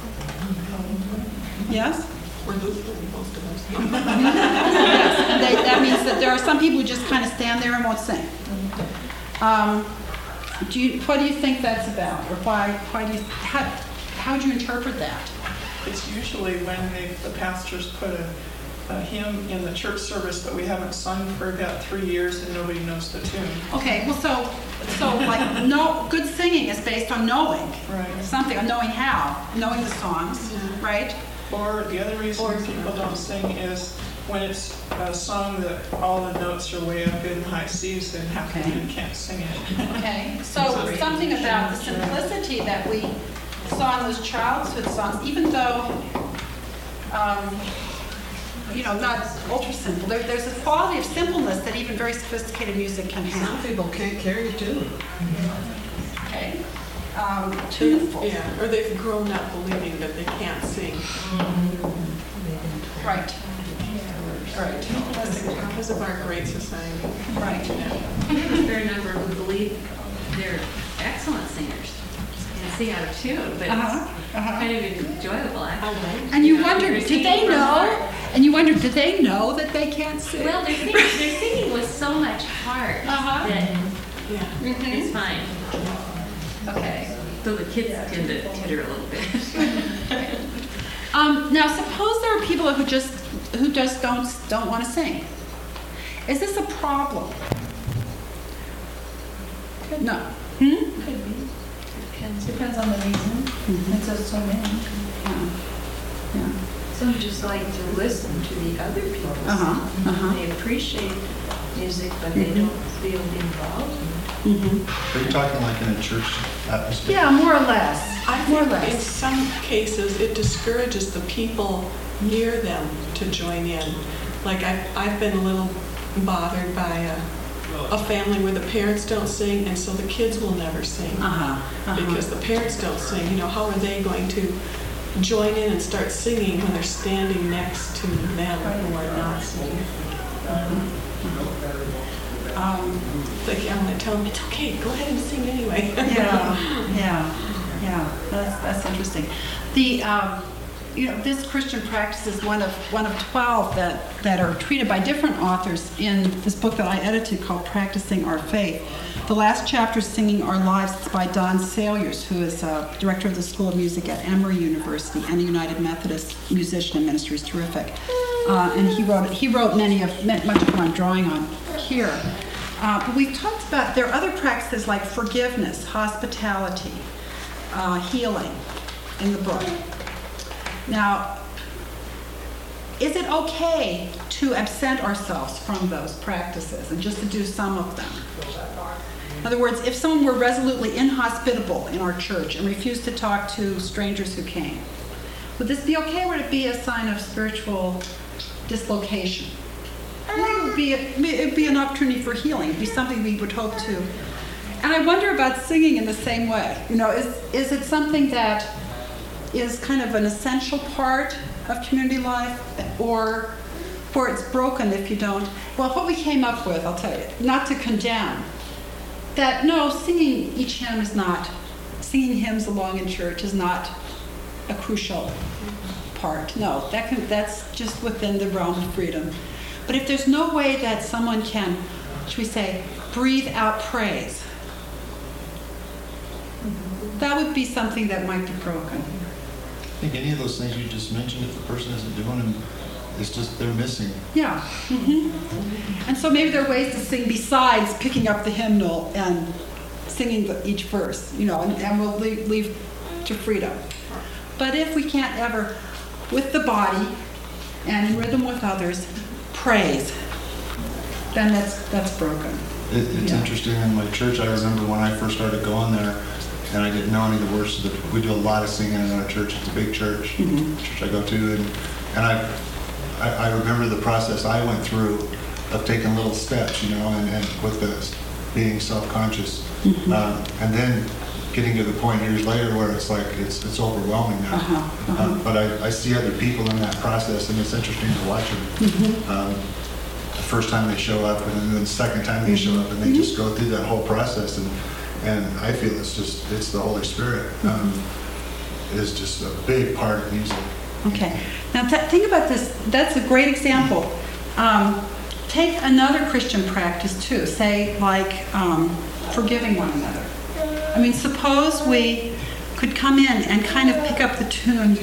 Yes?
We're Lutheran, most of us.
Yes. They, that means that there are some people who just kind of stand there and won't sing. Um, do you, what do you think that's about, or why? Why do you? How, how do you interpret that?
It's usually when they, the pastors put a, a hymn in the church service that we haven't sung for about three years and nobody knows the tune.
Okay, well, so so like no good singing is based on knowing
right.
something, on knowing how, knowing the songs, mm-hmm. right?
Or the other reason or, people don't sing is when it's a song that all the notes are way up in high C's and half
okay.
the band can't sing it.
Okay, so something about the simplicity that we saw in those childhood songs, even though, um, you know, not ultra simple, there, there's a quality of simpleness that even very sophisticated music can have.
Some people can't carry a tune.
Okay. Um, tuneful.
Yeah, or they've grown up believing that they can't sing.
Mm-hmm. Right. Right.
Because of our great society.
Right.
There's a fair number who believe they're excellent singers and sing out of tune, but
uh-huh.
it's
uh-huh.
kind of enjoyable, actually.
And you,
you know,
wonder, did they know? And you wonder, did they know that they can't sing?
Well, they're singing, they're singing with so much heart
uh-huh.
that
yeah.
mm-hmm. it's fine.
Okay.
So the kids tend to titter a little bit.
um, now, suppose there are people who just who just don't don't want to sing. Is this a problem? No. Hmm?
Could be. Depends, depends on the reason. It's just so many.
Yeah. Yeah.
Some just like to listen to the other people.
Uh-huh. Uh-huh.
They appreciate music, but they don't feel involved.
Mm-hmm.
Are you talking like in a church atmosphere?
Yeah, more or less.
I
More or
think in
less.
some cases, it discourages the people near them to join in. Like, I've, I've been a little bothered by a, a family where the parents don't sing, and so the kids will never sing.
Uh-huh. Uh-huh.
Because the parents don't sing. You know, how are they going to join in and start singing when they're standing next to them who are not singing?
Um,
Like, I'm going to tell them, it's okay, go ahead and sing anyway.
yeah, yeah, yeah. That's that's interesting. The um, you know, this Christian practice is one of one of twelve that that are treated by different authors in this book that I edited called Practicing Our Faith. The last chapter is Singing Our Lives. It's by Don Salyers, who is uh, director of the School of Music at Emory University and a United Methodist musician and minister. Is terrific. Uh, and he wrote he wrote many of much of what I'm drawing on here. Uh, but we've talked about, there are other practices like forgiveness, hospitality, uh, healing in the book. Now, is it okay to absent ourselves from those practices and just to do some of them? In other words, if someone were resolutely inhospitable in our church and refused to talk to strangers who came, would this be okay, or would it be a sign of spiritual dislocation? It would be, a, it'd be an opportunity for healing. It'd be something we would hope to. And I wonder about singing in the same way. You know, is is it something that is kind of an essential part of community life, or or it's broken if you don't? Well, what we came up with, I'll tell you, not to condemn, that no, singing each hymn is not, singing hymns along in church is not a crucial part. No, that can, that's just within the realm of freedom. But if there's no way that someone can, should we say, breathe out praise, that would be something that might be broken.
I think any of those things you just mentioned, if the person isn't doing them, it's just they're missing.
Yeah. Mm-hmm. And so maybe there are ways to sing besides picking up the hymnal and singing the, each verse, you know, and, and we'll leave, leave to freedom. But if we can't ever, with the body and in rhythm with others, praise, then that's that's broken.
It, it's
Yeah.
interesting in my church. I remember when I first started going there, and I didn't know any of the words. So that we do a lot of singing in our church. It's a big church,
Mm-hmm.
church I go to, and and I, I I remember the process I went through of taking little steps, you know, and, and with this being self-conscious,
Mm-hmm.
um, and then getting to the point years later where it's like it's it's overwhelming now.
Uh-huh, uh-huh.
Uh, but I, I see other people in that process, and it's interesting to watch them.
Mm-hmm.
Um, the first time they show up, and then the second time they show up, and they just go through that whole process, and and I feel it's just it's the Holy Spirit um, is just a big part of music.
Okay. Now th- think about this. That's a great example. Um, take another Christian practice too. Say like um, forgiving one another. I mean, suppose we could come in and kind of pick up the tune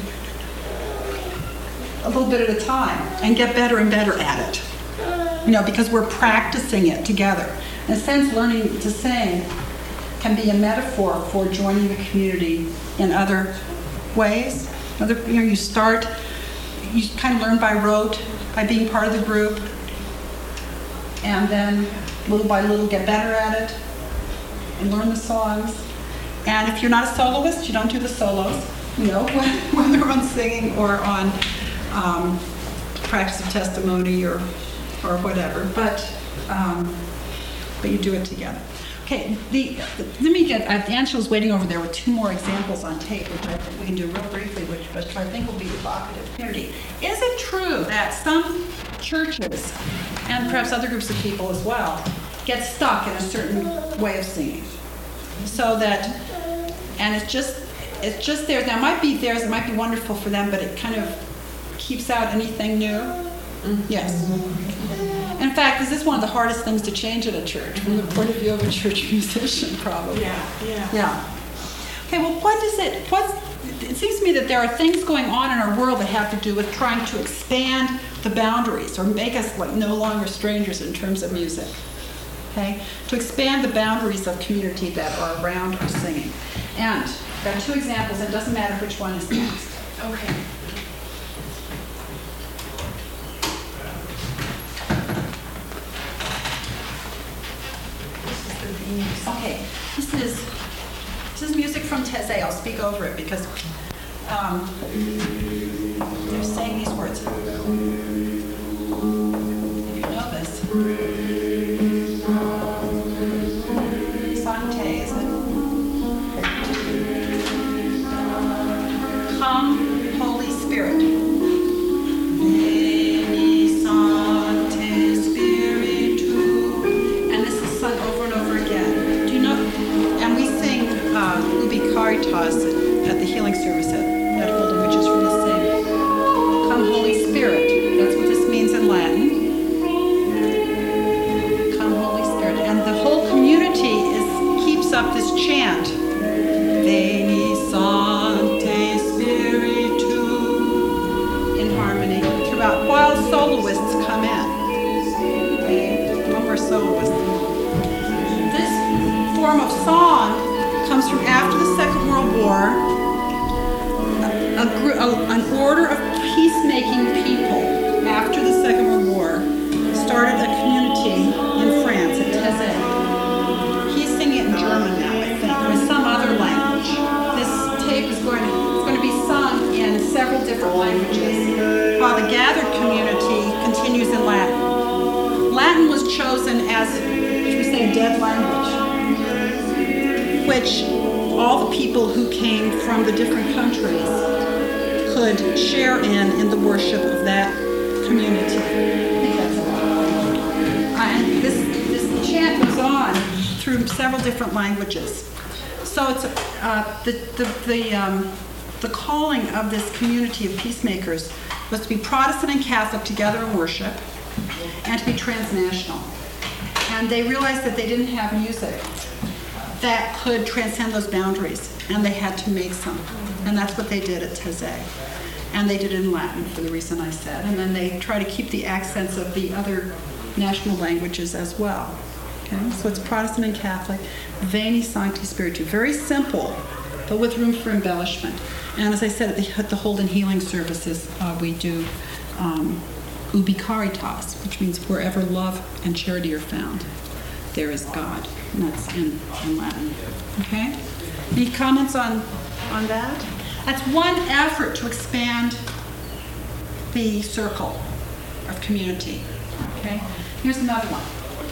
a little bit at a time and get better and better at it. You know, because we're practicing it together. In a sense, learning to sing can be a metaphor for joining the community in other ways. Other, you know, you start, you kind of learn by rote, by being part of the group, and then little by little get better at it and learn the songs. And if you're not a soloist, you don't do the solos, you know, whether on singing or on um, practice of testimony or or whatever. But um, but you do it together. Okay, the, the, let me get, uh, Angela's waiting over there with two more examples on tape, which I think we can do real briefly, which, which I think will be evocative of community. Is it true that some churches, and perhaps other groups of people as well, get stuck in a certain way of singing? So that, and it's just, it's just theirs. Now, it might be theirs, it might be wonderful for them, but it kind of keeps out anything new? Mm-hmm. Yes. In fact, is this one of the hardest things to change at a church, from the point of view of a church musician, probably?
Yeah, yeah.
Yeah. Okay, well, what is it, what's, it seems to me that there are things going on in our world that have to do with trying to expand the boundaries or make us like no longer strangers in terms of music. okay, to expand the boundaries of community that are around our singing. And there are two examples, it doesn't matter which one is next.
Okay.
Okay, this is this is music from Taizé. I'll speak over it because um, they're saying these words. If you know this, Sancte, is it? Come, Holy Spirit. Veni Sancte Spiritu. And this is sung over and over again. Do you know? And we sing uh, Ubi Caritas at, at the healing service at, at Holden, which is from the same. Come, Holy Spirit. That's what this means in Latin. Come, Holy Spirit. And the whole community is keeps up this chant. Veni Sancte Spiritu. In harmony throughout, while soloists come in. Okay? One more soloist. This form of song comes from after the Second World War. A, a, a, an order of peacemaking people after the Second World War started a community in France at Taizé. He's singing it in German now, I think, or some other language. This tape is going to, it's going to be sung in several different languages, while the gathered community continues in Latin. Latin was chosen as, should we say, a dead language, which all the people who came from the different countries could share in in the worship of that community. I think that's a lot. And this, this chant goes on through several different languages. So it's uh, the the the, um, the calling of this community of peacemakers was to be Protestant and Catholic together in worship, and to be transnational. And they realized that they didn't have music that could transcend those boundaries, and they had to make some. And that's what they did at Taizé. And they did it in Latin for the reason I said. And then they try to keep the accents of the other national languages as well. Okay, so it's Protestant and Catholic. Veni Sancte Spiritu. Very simple, but with room for embellishment. And as I said, at the, at the Holden Healing Services, uh, we do um, Ubi Caritas, which means wherever love and charity are found, there is God. And that's in, in Latin. Okay? Any comments on, on that? That's one effort to expand the circle of community. Okay? Here's another one.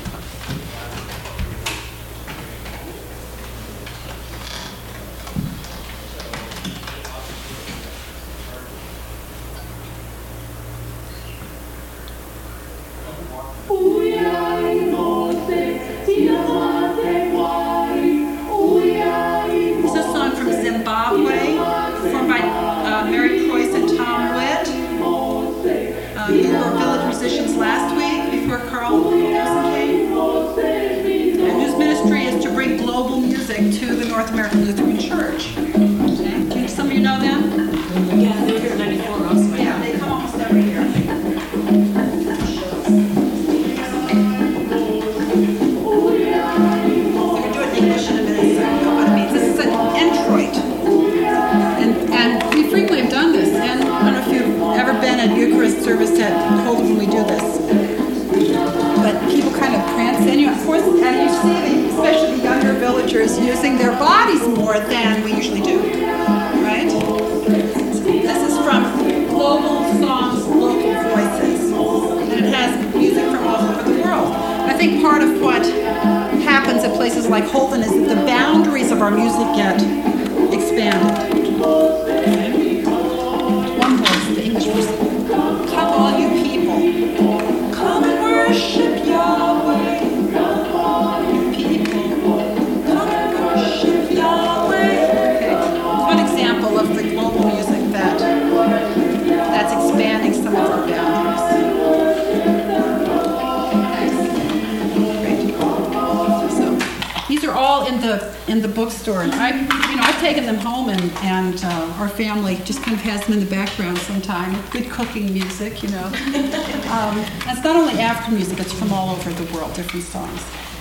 This is a song from Zimbabwe, performed by uh, Mary Preuss and Tom Witt, uh, who were village musicians last week before Carl Wilson came, and whose ministry is to bring global music to the North American Lutheran Church. Okay. Do you, some of you know them?
Yeah, they're here at ninety-four also.
Yeah, they come almost every year. Eucharist service at Holden when we do this. But people kind of prance in you. Of course, and you see, the, especially the younger villagers, using their bodies more than we usually do. Right? This is from Global Songs, Local Voices. And it has music from all over the world. I think part of what happens at places like Holden is that the boundaries of our music get expanded. Okay? One voice, the English version. Come all you people, come and worship Yahweh. Come all you people, come and worship Yahweh. Okay. One example of the global music that that's expanding some of our boundaries. Great. So these are all in the in the bookstore, and I, you know, I've taken them home, and and uh, our family just kind of has them in the background sometime. Good cooking music, you know. um, and it's not only African music; it's from all over the world, different songs.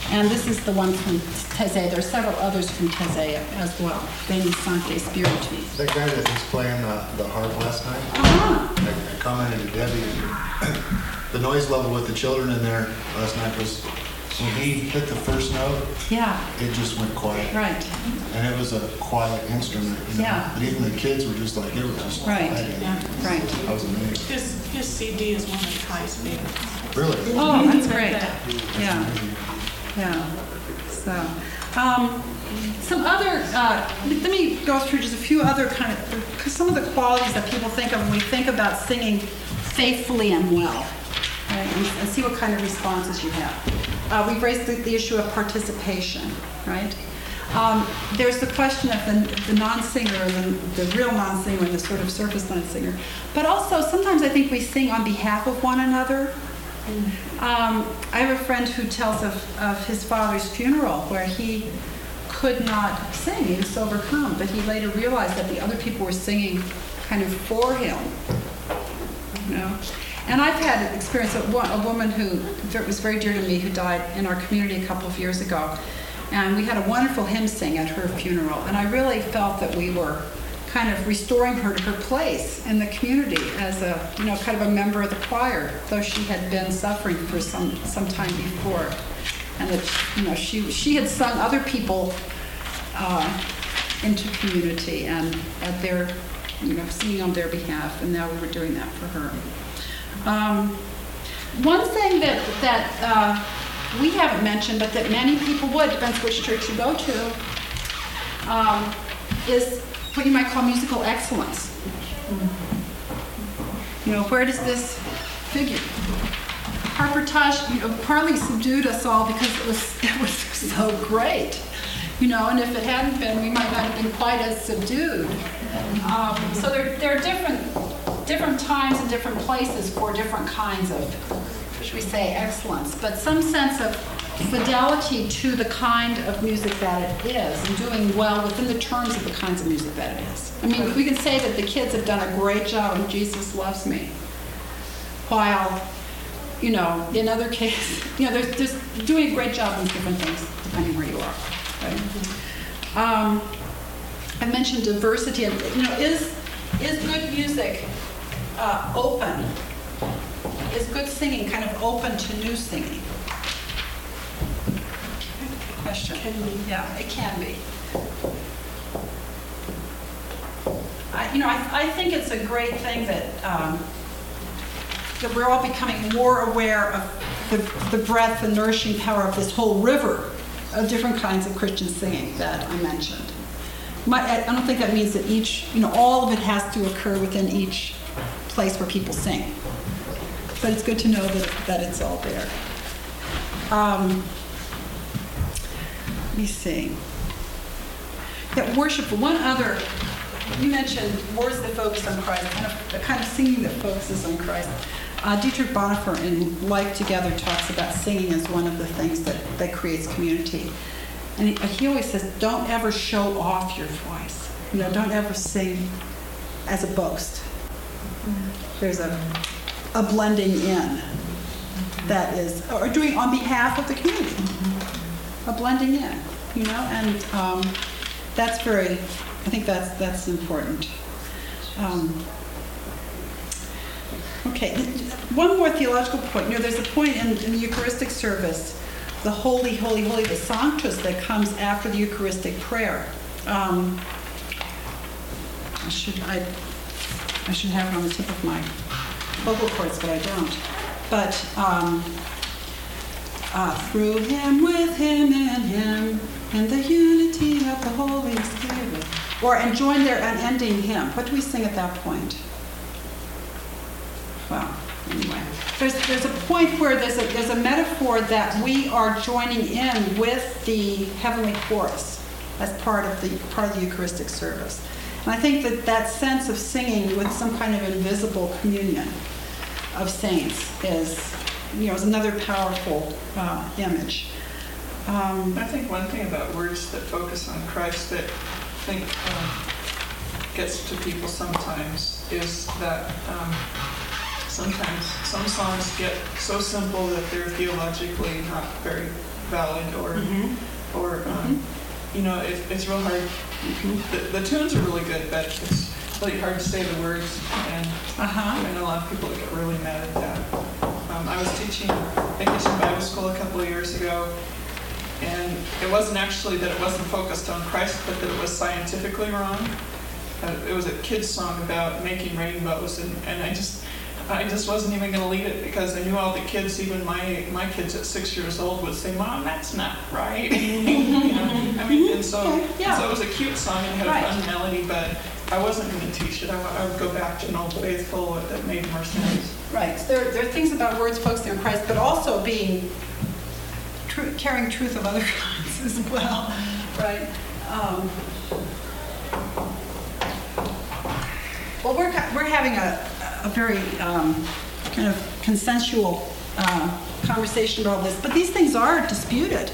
And this is the one from Taizé. There are several others from Taizé as well. Veni Sancte Spiritus.
That guy that was playing uh, the harp last night,
Uh-huh.
I, I commented to Debbie, the noise level with the children in there last night was, when he hit the first note,
Yeah,
it just went quiet.
right,
And it was a quiet instrument, you know?
Yeah.
But even the kids were just like, it was just
right,
quiet.
right.
I was amazed.
His, his C D is one of Kai's favorites.
Really?
Oh, that's great. Yeah, yeah. So, um, some other, uh, let me go through just a few other kind of, because some of the qualities that people think of when we think about singing faithfully and well, right? And, and see what kind of responses you have. Uh, we've raised the, the issue of participation, right? Um, there's the question of the, the non-singer, the, the real non-singer, and the sort of surface non-singer. But also, sometimes I think we sing on behalf of one another. Um, I have a friend who tells of, of his father's funeral where he could not sing. He was so overcome, but he later realized that the other people were singing kind of for him. You know? And I've had experience of one, a woman who was very dear to me who died in our community a couple of years ago. And we had a wonderful hymn sing at her funeral. And I really felt that we were kind of restoring her to her place in the community as a, you know, kind of a member of the choir, though she had been suffering for some, some time before. And that, you know, she, she had sung other people uh, into community and at their, you know, singing on their behalf. And now we were doing that for her. Um, one thing that, that uh, we haven't mentioned, but that many people would, depends which church you go to, um, is what you might call musical excellence. You know, where does this figure? Harpertage, you know, partly subdued us all because it was, it was so great. You know, and if it hadn't been, we might not have been quite as subdued. Um, so there, there are different, different times and different places for different kinds of, should we say, excellence, but some sense of fidelity to the kind of music that it is and doing well within the terms of the kinds of music that it is. I mean, we can say that the kids have done a great job of Jesus Loves Me, while, you know, in other cases, you know, there's just doing a great job in different things depending where you are. Right? Um, I mentioned diversity, and you know, is is good music uh, open? Is good singing kind of open to new singing? Question.
Can be.
Yeah, it can be. I, you know, I, I think it's a great thing that um, that we're all becoming more aware of the, the breadth and nourishing power of this whole river of different kinds of Christian singing that I mentioned. My, I don't think that means that each, you know, all of it has to occur within each place where people sing. But it's good to know that, that it's all there. Um, let me see. Yeah, worship. One other, you mentioned words that focus on Christ, kind of, the kind of singing that focuses on Christ. Uh, Dietrich Bonhoeffer in Life Together talks about singing as one of the things that, that creates community. And he, he always says, don't ever show off your voice. You know, don't ever sing as a boast. There's a, a blending in that is, or doing on behalf of the community. A blending in, you know, and um, that's very, I think that's, that's important. Um, Okay, one more theological point. You know, there's a point in, in the Eucharistic service, the holy, holy, holy, the Sanctus that comes after the Eucharistic prayer. Um, I should I, I should have it on the tip of my vocal cords, but I don't. But um, uh, through him, with him, in him, in the unity of the Holy Spirit. Or and join their unending hymn. What do we sing at that point? Well, anyway, there's there's a point where there's a there's a metaphor that we are joining in with the heavenly chorus as part of the part of the Eucharistic service, and I think that that sense of singing with some kind of invisible communion of saints is, you know, is another powerful uh, image. Um,
I think one thing about words that focus on Christ that I think um, gets to people sometimes is that. Um, Sometimes some songs get so simple that they're theologically not very valid or,
Mm-hmm.
or um, you know, it, it's real hard.
Mm-hmm.
The, the tunes are really good, but it's really hard to say the words, and
Uh-huh.
I know a lot of people that get really mad at that. Um, I was teaching Vacation Bible School a couple of years ago, and it wasn't actually that it wasn't focused on Christ, but that it was scientifically wrong. Uh, it was a kid's song about making rainbows, and, and I just I just wasn't even going to lead it because I knew all the kids, even my my kids at six years old, would say, "Mom, that's not right." You know? I mean, and so,
Okay, yeah.
so it was a cute song and had
Right.
a fun melody, but I wasn't going to teach it. I, I would go back to an Old Faithful that made more sense.
Right. So there, there are things about words focusing on Christ, but also being tru- carrying truth of other kinds as well. Right. Um, well, we're ha- we're having a a very um, kind of consensual uh, conversation about this, but these things are disputed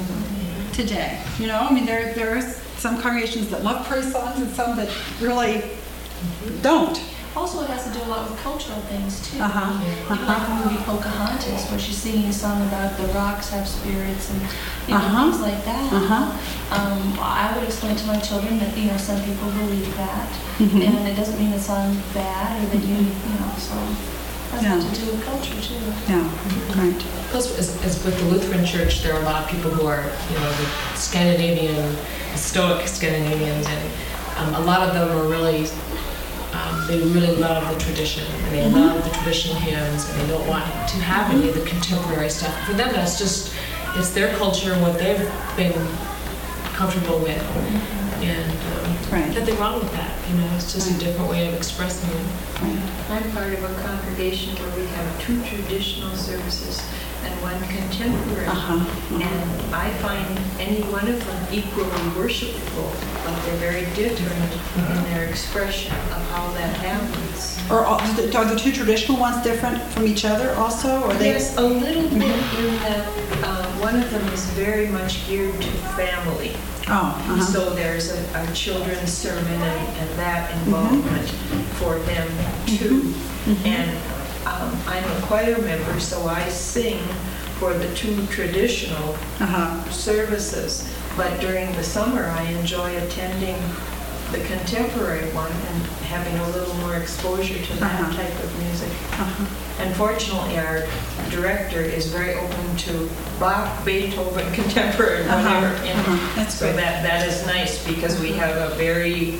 today. You know, I mean, there there are some congregations that love praise songs and some that really don't.
Also, it has to do a lot with cultural things, too.
Uh-huh.
Like the movie Pocahontas, where she's singing a song about the rocks have spirits and you know,
Uh-huh.
things like that.
Uh-huh.
Um, I would explain to my children that, you know, some people believe that.
Mhm.
And it doesn't mean the song's bad or that you, you know, so it has
Yeah.
to do with culture, too.
Yeah, right.
Plus, as, as with the Lutheran Church, there are a lot of people who are, you know, the Scandinavian, Stoic Scandinavians, and um, a lot of them are really, um, they really love the tradition, and they
Mhm.
love the traditional hymns, and they don't want to have any of the contemporary stuff. For them, that's just, it's their culture and what they've been comfortable with. And um,
Right.
nothing wrong with that, you know, it's just a different way of expressing it.
I'm part of a congregation where we have two traditional services and one contemporary.
Uh-huh.
And I find any one of them equally worshipful, but they're very different in their expression of how that happens.
Or are the, are the two traditional ones different from each other also? Or they?
There's a little bit in that uh, one of them is very much geared to family.
Oh, uh-huh.
So there's a, a children's sermon and, and that involvement for them too.
Mhm.
And um, I'm a choir member, so I sing for the two traditional
Uh-huh.
services. But during the summer, I enjoy attending the contemporary one and having a little more exposure to that
Uh-huh.
type of music.
Uh-huh.
Unfortunately, our director is very open to Bach, Beethoven, contemporary,
Uh-huh.
whatever. And
Uh-huh. That's
so
great.
that, that is nice because we have a very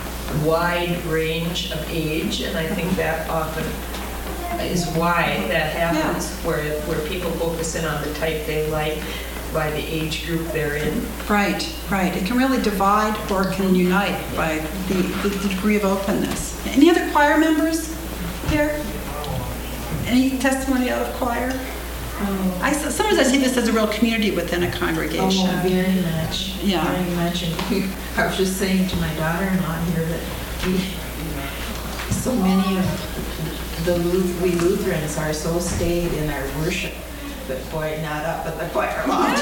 wide range of age, and I think that often is why that happens, where, where people focus in on the type they like by the age group they're in.
Right, right. It can really divide or it can unite by the, the degree of openness. Any other choir members here? Any testimony out of choir? I, sometimes I see this as a real community within a congregation.
Oh, very much.
Yeah.
Very much. And I was just saying to my daughter-in-law here that we, so many of the Luth- we Lutherans are so staid in our worship, but boy, not up at the choir loft.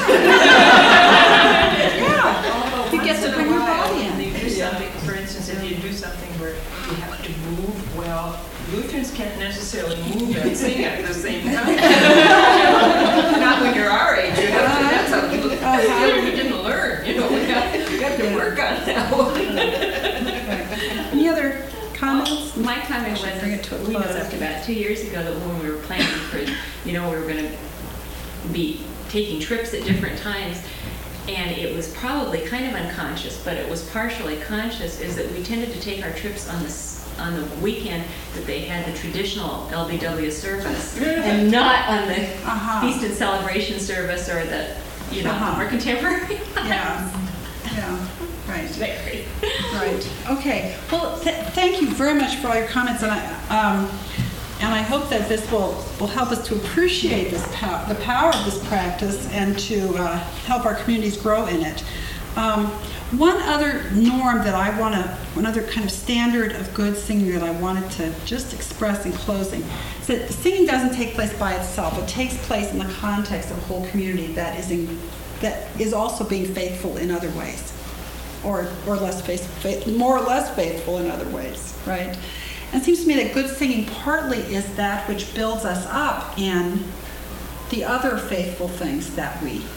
Yeah. You get to bring your body in.
You do something, for instance, if you do something where you have to move, well, Lutherans can't necessarily move and sing at the same time. Not when you're our age. You have to, that's how you,
Uh-huh.
we didn't learn, you know, we got, we got to work on that one.
Any other comments?
My comment was,
Bring it to a
we
close.
noticed about two years ago that when we were planning for, you know, we were going to be taking trips at different times, and it was probably kind of unconscious, but it was partially conscious, is that we tended to take our trips on the s- on the weekend that they had the traditional L B W service, and not on the
Uh-huh.
feast and celebration service or the, you know,
Uh-huh.
more contemporary.
Yeah, yeah, right. Right, okay. Well, th- thank you very much for all your comments, and I, um, and I hope that this will, will help us to appreciate this pow- the power of this practice and to uh, help our communities grow in it. Um, one other norm that I want to, one other kind of standard of good singing that I wanted to just express in closing, is that singing doesn't take place by itself. It takes place in the context of a whole community that is in, that is also being faithful in other ways, or or less faith, faith, more or less faithful in other ways, right? And it seems to me that good singing partly is that which builds us up in the other faithful things that we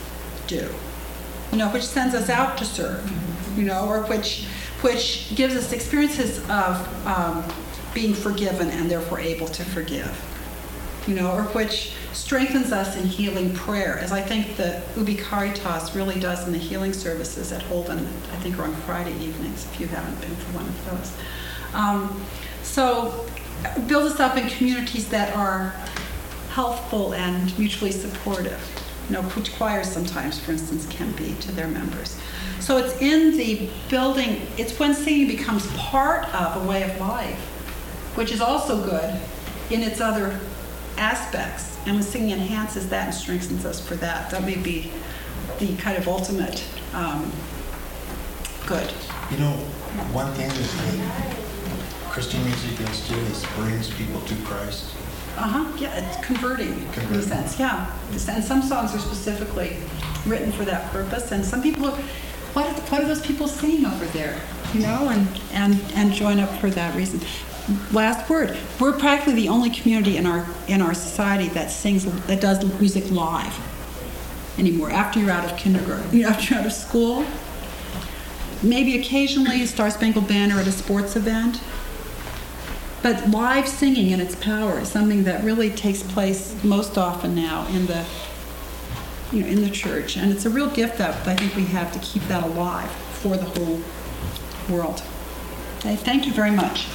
do, you know, which sends us out to serve, you know, or which which gives us experiences of um, being forgiven and therefore able to forgive, you know, or which strengthens us in healing prayer, as I think the Ubi Caritas really does in the healing services at Holden, I think, are on Friday evenings, if you haven't been to one of those. Um, so build us up in communities that are healthful and mutually supportive, you know, which choirs sometimes, for instance, can be to their members. So it's in the building, it's when singing becomes part of a way of life, which is also good in its other aspects. And when singing enhances that and strengthens us for that, that may be the kind of ultimate um, good.
You know, one thing that Christian music does too is brings people to Christ.
Uh-huh, yeah, it's converting,
Converting.
in a sense, yeah. And some songs are specifically written for that purpose, and some people are, what are, what are those people singing over there? You know, and, and, and join up for that reason. Last word, we're practically the only community in our in our society that sings, that does music live anymore, after you're out of kindergarten, after you're out of school. Maybe occasionally a Star Spangled Banner at a sports event. But live singing in its power is something that really takes place most often now in the, you know, in the church. And it's a real gift that I think we have to keep that alive for the whole world. Okay, thank you very much.